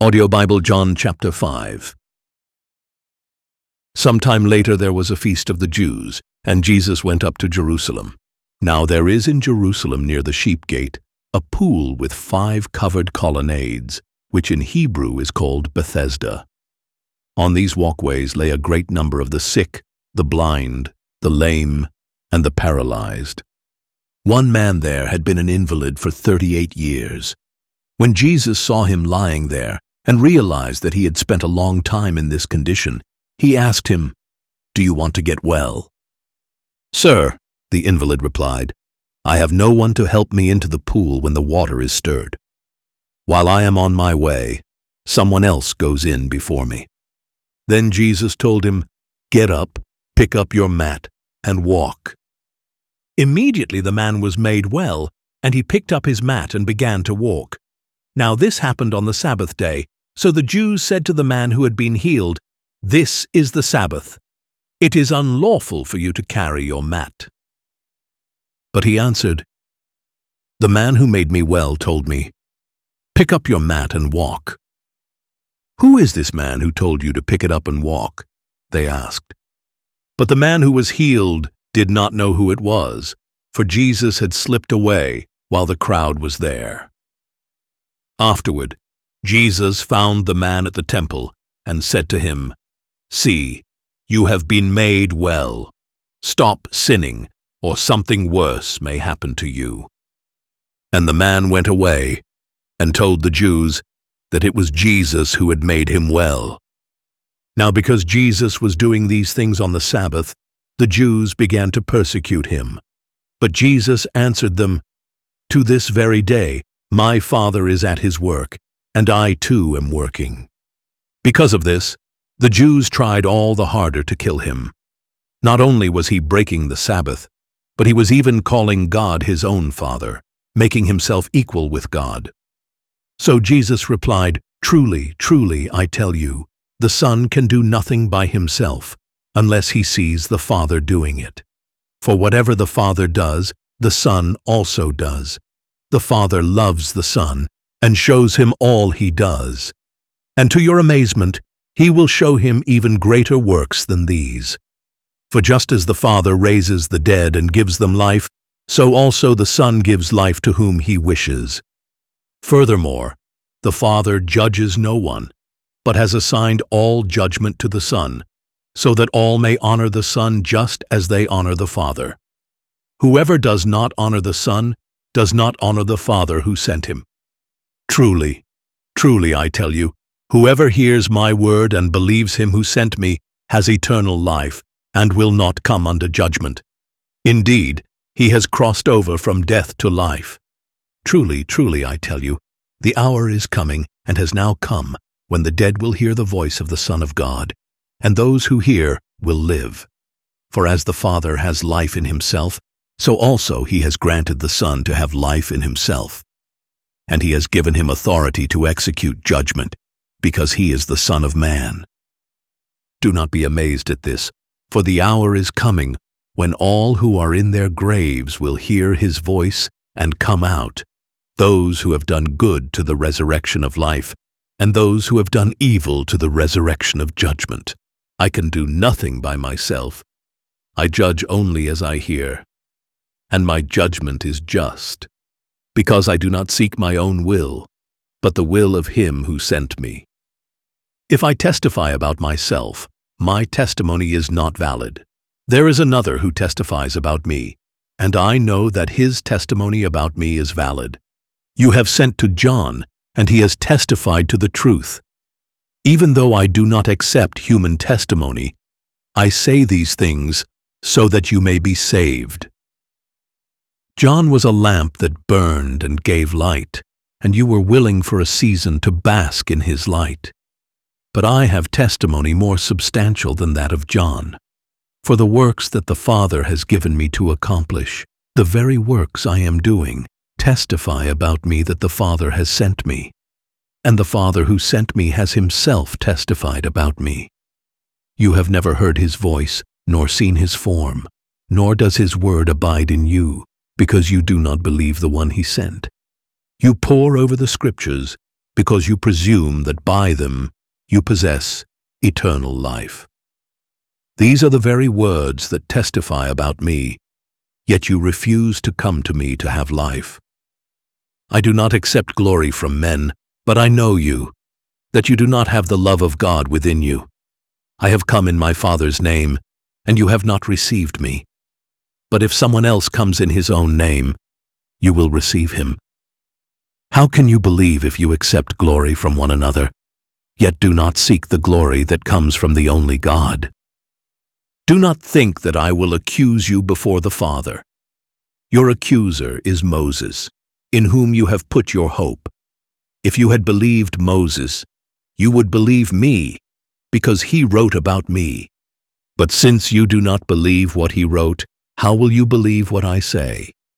Audio Bible, John chapter 5. Sometime later there was a feast of the Jews, and Jesus went up to Jerusalem. Now there is in Jerusalem near the sheep gate a pool with 5 covered colonnades, which in Hebrew is called Bethesda. On these walkways lay a great number of the sick, the blind, the lame, and the paralyzed. One man there had been an invalid for 38 years. When Jesus saw him lying there, and realized that he had spent a long time in this condition, he asked him, "Do you want to get well?" "Sir," the invalid replied, "I have no one to help me into the pool when the water is stirred. While I am on my way, someone else goes in before me." Then Jesus told him, "Get up, pick up your mat, and walk." Immediately the man was made well, and he picked up his mat and began to walk. Now this happened on the Sabbath day, so the Jews said to the man who had been healed, "This is the Sabbath. It is unlawful for you to carry your mat." But he answered, "The man who made me well told me, 'Pick up your mat and walk.'" "Who is this man who told you to pick it up and walk?" they asked. But the man who was healed did not know who it was, for Jesus had slipped away while the crowd was there. Afterward, Jesus found the man at the temple and said to him, "See, you have been made well. Stop sinning, or something worse may happen to you." And the man went away and told the Jews that it was Jesus who had made him well. Now because Jesus was doing these things on the Sabbath, the Jews began to persecute him. But Jesus answered them, "To this very day my Father is at his work, and I too am working." Because of this, the Jews tried all the harder to kill him. Not only was he breaking the Sabbath, but he was even calling God his own Father, making himself equal with God. So Jesus replied, "Truly, truly, I tell you, the Son can do nothing by himself, unless he sees the Father doing it. For whatever the Father does, the Son also does. The Father loves the Son and shows him all he does. And to your amazement, he will show him even greater works than these. For just as the Father raises the dead and gives them life, so also the Son gives life to whom he wishes. Furthermore, the Father judges no one, but has assigned all judgment to the Son, so that all may honor the Son just as they honor the Father. Whoever does not honor the Son does not honor the Father who sent him. Truly, truly, I tell you, whoever hears my word and believes him who sent me has eternal life and will not come under judgment. Indeed, he has crossed over from death to life. Truly, truly, I tell you, the hour is coming and has now come when the dead will hear the voice of the Son of God, and those who hear will live. For as the Father has life in himself, so also he has granted the Son to have life in himself. And he has given him authority to execute judgment, because he is the Son of Man. Do not be amazed at this, for the hour is coming when all who are in their graves will hear his voice and come out, those who have done good to the resurrection of life, and those who have done evil to the resurrection of judgment. I can do nothing by myself. I judge only as I hear, and my judgment is just, because I do not seek my own will, but the will of him who sent me. If I testify about myself, my testimony is not valid. There is another who testifies about me, and I know that his testimony about me is valid. You have sent to John, and he has testified to the truth. Even though I do not accept human testimony, I say these things so that you may be saved. John was a lamp that burned and gave light, and you were willing for a season to bask in his light. But I have testimony more substantial than that of John. For the works that the Father has given me to accomplish, the very works I am doing, testify about me that the Father has sent me. And the Father who sent me has himself testified about me. You have never heard his voice, nor seen his form, nor does his word abide in you, because you do not believe the one he sent. You pore over the Scriptures, because you presume that by them you possess eternal life. These are the very words that testify about me, yet you refuse to come to me to have life. I do not accept glory from men, but I know you, that you do not have the love of God within you. I have come in my Father's name, and you have not received me. But if someone else comes in his own name, you will receive him. How can you believe if you accept glory from one another, yet do not seek the glory that comes from the only God? Do not think that I will accuse you before the Father. Your accuser is Moses, in whom you have put your hope. If you had believed Moses, you would believe me, because he wrote about me. But since you do not believe what he wrote, how will you believe what I say?